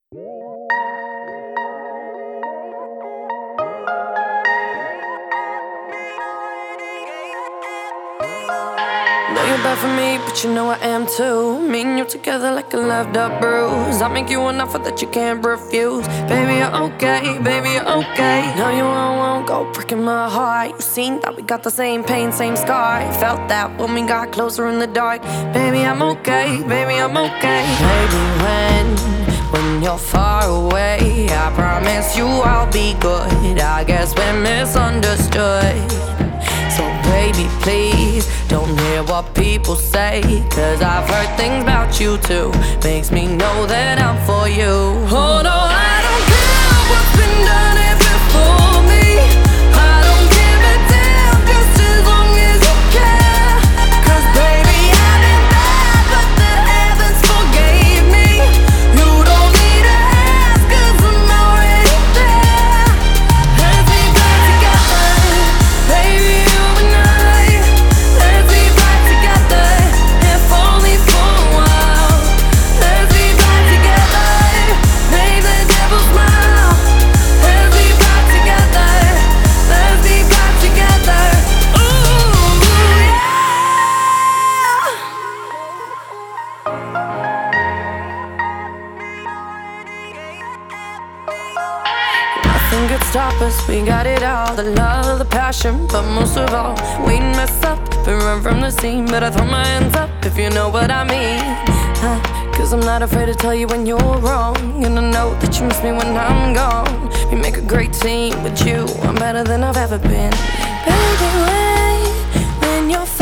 Know you're bad for me, but you know I am too. Me and you together like a loved up bruise. I make you an offer that you can't refuse. Baby, you're okay, baby, you're okay. No, you won't go breaking my heart. You seen that we got the same pain, same scar. Felt that when we got closer in the dark. Baby, I'm okay, baby, I'm okay. Baby, when you're far away, I promise you I'll be good. I guess we're misunderstood. So baby, please, don't hear what people say, 'cause I've heard things about you too. Makes me know that I'm for you. Oh no, I don't care what's been done here before me. I don't give a damn, just as long as you care. 'Cause baby, I've been bad, but the heavens forgave me. You don't need to ask, 'cause I'm already there. Let's be back together, baby. Nothing could stop us, we got it all. The love, the passion, but most of all, we mess up, been run from the scene. But I throw my hands up if you know what I mean. 'Cause I'm not afraid to tell you when you're wrong. And I know that you miss me when I'm gone. We make a great team with you, I'm better than I've ever been. Baby, when you're